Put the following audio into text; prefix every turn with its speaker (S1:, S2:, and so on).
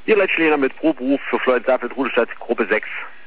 S1: Ihr Leitschläger mit Proberuf für Florenz Apfel, Rudelstadt, Gruppe 6.